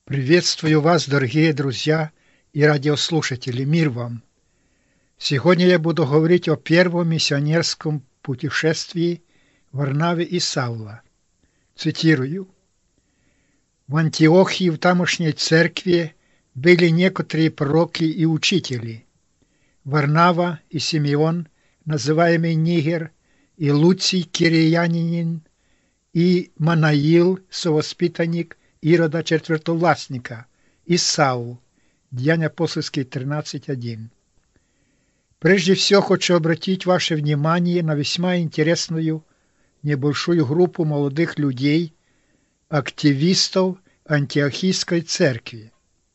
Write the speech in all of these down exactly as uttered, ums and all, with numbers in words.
Приветствую вас, дорогие друзья и радиослушатели, мир вам! Сегодня я буду говорить о первом миссионерском путешествии Варнавы и Савла. Цитирую. В Антиохии, в тамошней церкви, были некоторые пророки и учители. Варнава и Симеон, называемый Нигер, и Луций Кириянин, и Манаил, совоспитанник Ирода четвертовластника, и Саул. Деяния апостольские тринадцать один. Прежде всего хочу обратить ваше внимание на весьма интересную небольшую группу молодых людей, активистов Антиохийской церкви.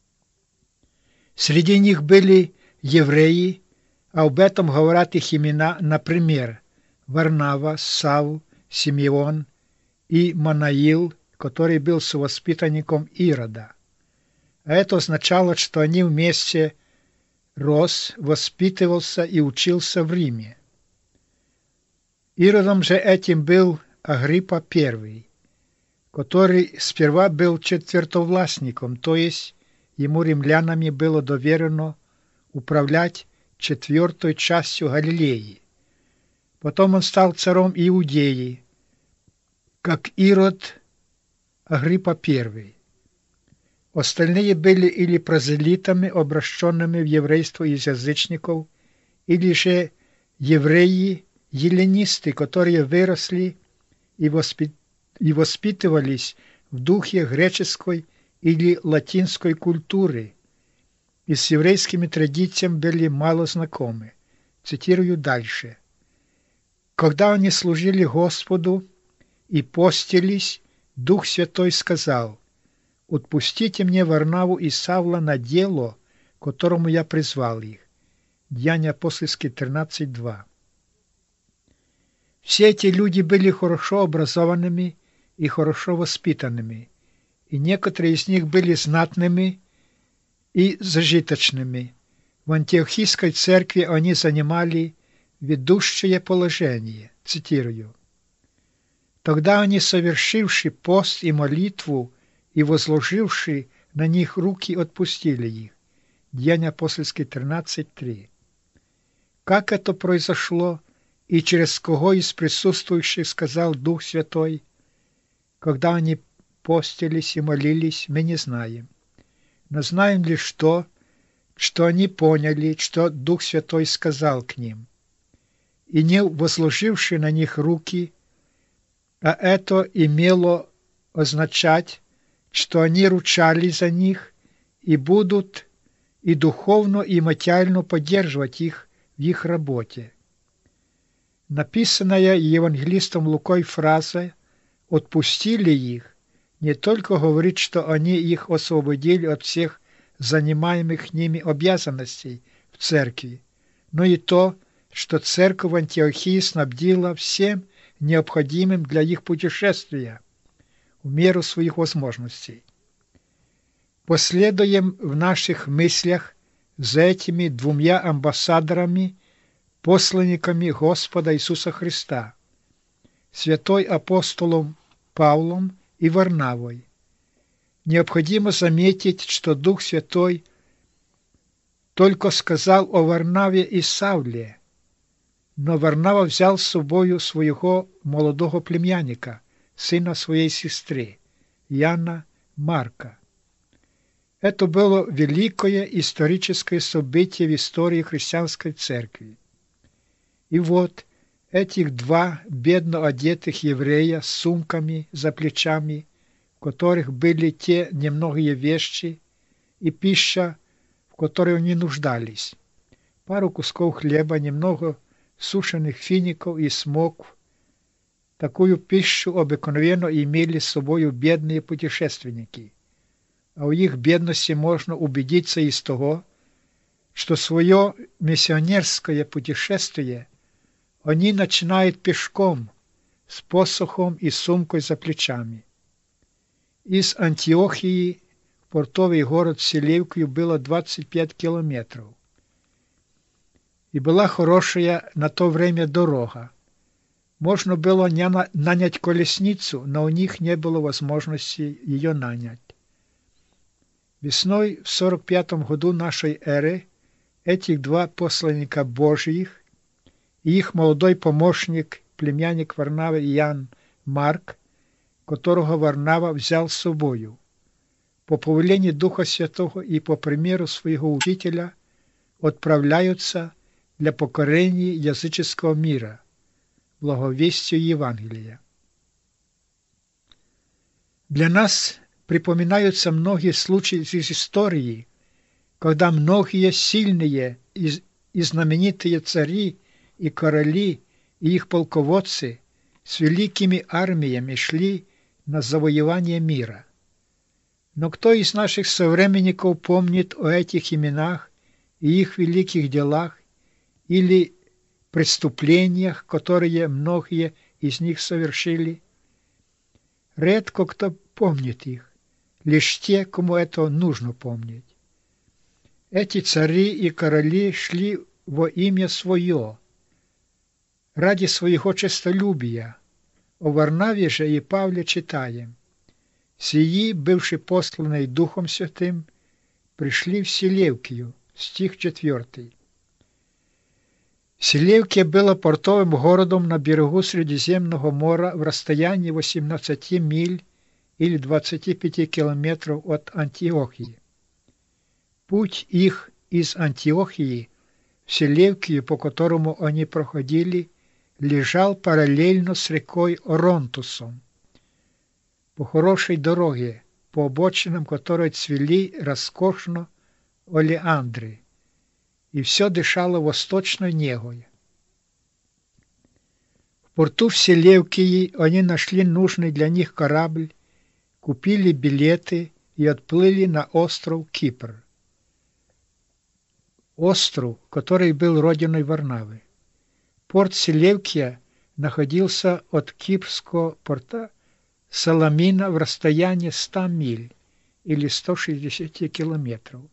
Среди них были евреи, а об этом говорят их имена, например, Варнава, Савл, Симеон и Манаил, который был совоспитанником Ирода. А это означало, что они вместе рос, воспитывался и учился в Риме. Иродом же этим был Агриппа Первый, который сперва был четвертовластником, то есть ему римлянами было доверено управлять четвертой частью Галилеи. Потом он стал царем Иудеи, как Ирод Агриппа Первый. Остальные были или прозелитами, обращенными в еврейство из язычников, или же евреи-еллинисты, которые выросли и, воспи... и воспитывались в духе греческой или латинской культуры и с еврейскими традициями были мало знакомы. Цитирую дальше. Когда они служили Господу и постились, Дух Святой сказал: «Отпустите мне Варнаву и Савла на дело, к которому я призвал их». Деяния апостольские тринадцать два. Все эти люди были хорошо образованными и хорошо воспитанными, и некоторые из них были знатными и зажиточными. В Антиохийской церкви они занимали ведущее положение. Цитирую. Тогда они, совершивши пост и молитву и возложивши на них руки, отпустили их. Деяния апостольские тринадцать три. Как это произошло и через кого из присутствующих сказал Дух Святой, когда они постились и молились, мы не знаем. Но знаем лишь то, что они поняли, что Дух Святой сказал к ним. И не возложивши на них руки, а это имело означать, что они ручались за них и будут и духовно, и материально поддерживать их в их работе. Написанная евангелистом Лукой фраза «отпустили их» не только говорит, что они их освободили от всех занимаемых ними обязанностей в церкви, но и то, что церковь Антиохии снабдила всем необходимым для их путешествия в меру своих возможностей. Последуем в наших мыслях за этими двумя амбассадорами, посланниками Господа Иисуса Христа, святой апостолом Павлом и Варнавой. Необходимо заметить, что Дух Святой только сказал о Варнаве и Савле, но Варнава взял с собою своего молодого племянника, сына своей сестры, Яна Марка. Это было великое историческое событие в истории христианской церкви. И вот этих два бедно одетых еврея с сумками за плечами, в которых были те немногие вещи и пища, в которой они нуждались, пару кусков хлеба, немного сушеных фиников и смокв. Такую пищу обыкновенно имели с собой бедные путешественники. А у их бедности можно убедиться из того, что свое миссионерское путешествие они начинают пешком, с посохом и сумкой за плечами. Из Антиохии в портовый город Селевкию было двадцать пять километров. И была хорошая на то время дорога. Можно было нанять колесницу, но у них не было возможности ее нанять. Весной в сорок пятом году нашей эры этих два посланника Божьих и их молодой помощник, племянник Варнавы Ян Марк, которого Варнава взял с собою, по повелению Духа Святого и по примеру своего учителя отправляются для покорения языческого мира, благовестию Евангелия. Для нас припоминаются многие случаи из истории, когда многие сильные и, и знаменитые цари и короли и их полководцы с великими армиями шли на завоевание мира. Но кто из наших современников помнит о этих именах и их великих делах или преступлениях, которые многие из них совершили? Редко кто помнит их, лишь те, кому это нужно помнить. Эти цари и короли шли во имя свое, ради своего честолюбия. О Варнаве же и Павле читаем: «Сии, бывши посланные Духом Святым, пришли в Селевкию». Стих четвертый. Селевкия была портовым городом на берегу Средиземного моря в расстоянии восемнадцати миль или двадцати пяти километров от Антиохии. Путь их из Антиохии в Селевкию, по которому они проходили, лежал параллельно с рекой Оронтусом, по хорошей дороге, по обочинам которой цвели роскошно олеандры, и все дышало восточной негой. В порту в Селевкии они нашли нужный для них корабль, купили билеты и отплыли на остров Кипр. Остров, который был родиной Варнавы. Порт Селевкия находился от кипрского порта Саламина в расстоянии ста миль или ста шестидесяти километров.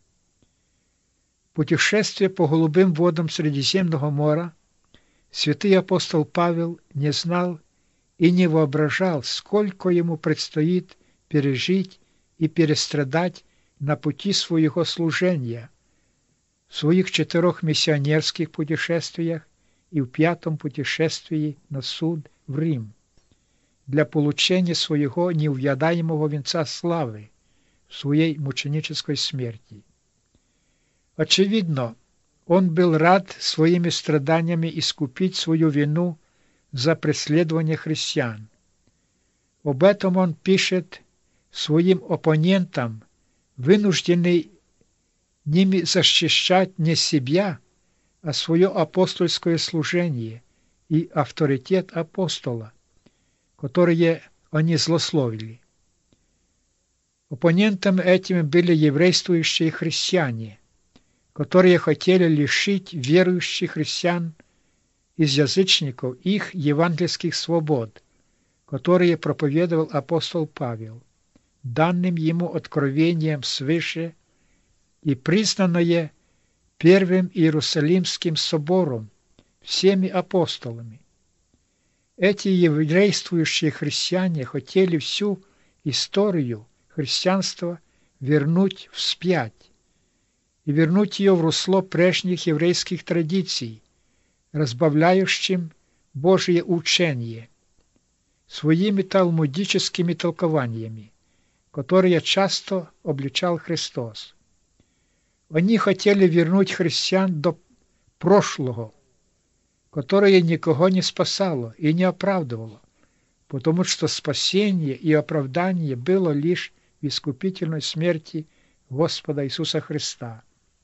Путешествие по голубым водам Средиземного моря святый апостол Павел не знал и не воображал, сколько ему предстоит пережить и перестрадать на пути своего служения, в своих четырех миссионерских путешествиях и в пятом путешествии на суд в Рим, для получения своего неувядаемого венца славы в своей мученической смерти. Очевидно, он был рад своими страданиями искупить свою вину за преследование христиан. Об этом он пишет своим оппонентам, вынужденный ними защищать не себя, а свое апостольское служение и авторитет апостола, которые они злословили. Оппонентами этими были еврействующие христиане, которые хотели лишить верующих христиан из язычников их евангельских свобод, которые проповедовал апостол Павел, данным ему откровением свыше и признанное Первым Иерусалимским собором всеми апостолами. Эти еврействующие христиане хотели всю историю христианства вернуть вспять и вернуть ее в русло прежних еврейских традиций, разбавляющим Божие учение своими талмудическими толкованиями, которые часто обличал Христос. Они хотели вернуть христиан до прошлого, которое никого не спасало и не оправдывало, потому что спасение и оправдание было лишь в искупительной смерти Господа Иисуса Христа.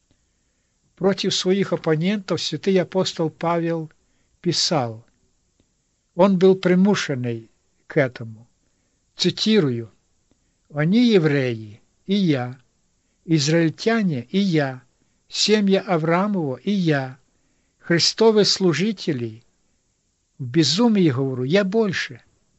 Против своих оппонентов святый апостол Павел писал, он был примушенный к этому. Цитирую: «Они евреи, и я, израильтяне, и я, семья Авраамова, и я, Христовы служители, в безумии говорю, я больше.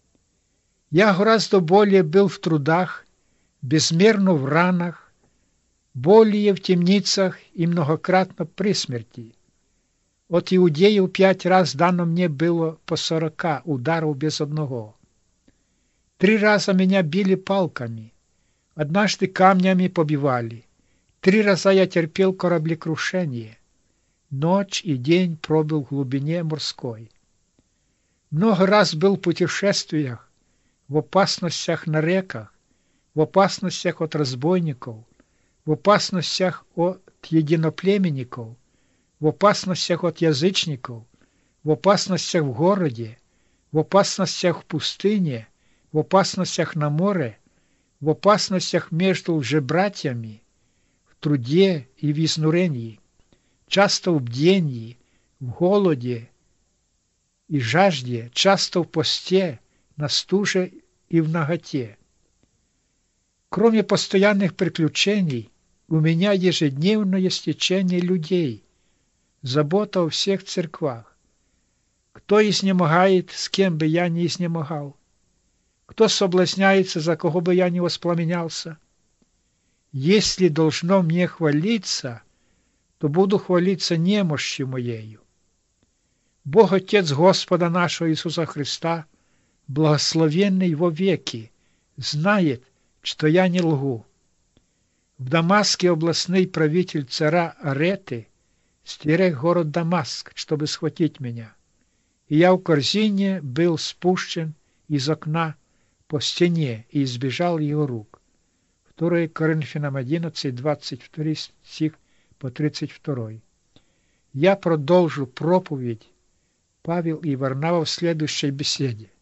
Я гораздо более был в трудах, безмерно в ранах, более в темницах и многократно при смерти. От иудеев пять раз дано мне было по сорока ударов без одного. Три раза меня били палками, Однажды камнями побивали. Три раза я терпел кораблекрушение. Ночь и день пробыл в глубине морской. Много раз был в путешествиях, в опасностях на реках, в опасностях от разбойников, в опасностях от единоплеменников, в опасностях от язычников, в опасностях в городе, в опасностях в пустыне, в опасностях на море, в опасностях между лжебратьями, в труде и в изнурении, часто в бдении, в голоде и жажде, часто в посте, на стуже и в наготе. Кроме постоянных приключений, у меня ежедневное стечение людей, забота о всех церквах. Кто изнемогает, с кем бы я ни изнемогал? Кто соблазняется, за кого бы я ни воспламенялся? Если должно мне хвалиться, то буду хвалиться немощью моею. Бог Отец Господа нашего Иисуса Христа, благословенный во веки, знает, что я не лгу. В Дамаске областный правитель царя Ареты стерег город Дамаск, чтобы схватить меня. И я в корзине был спущен из окна по стене и избежал его рук. второе Коринфянам одиннадцать, двадцать два стих по тридцать два. Я продолжу проповедь Павел и Варнава в следующей беседе.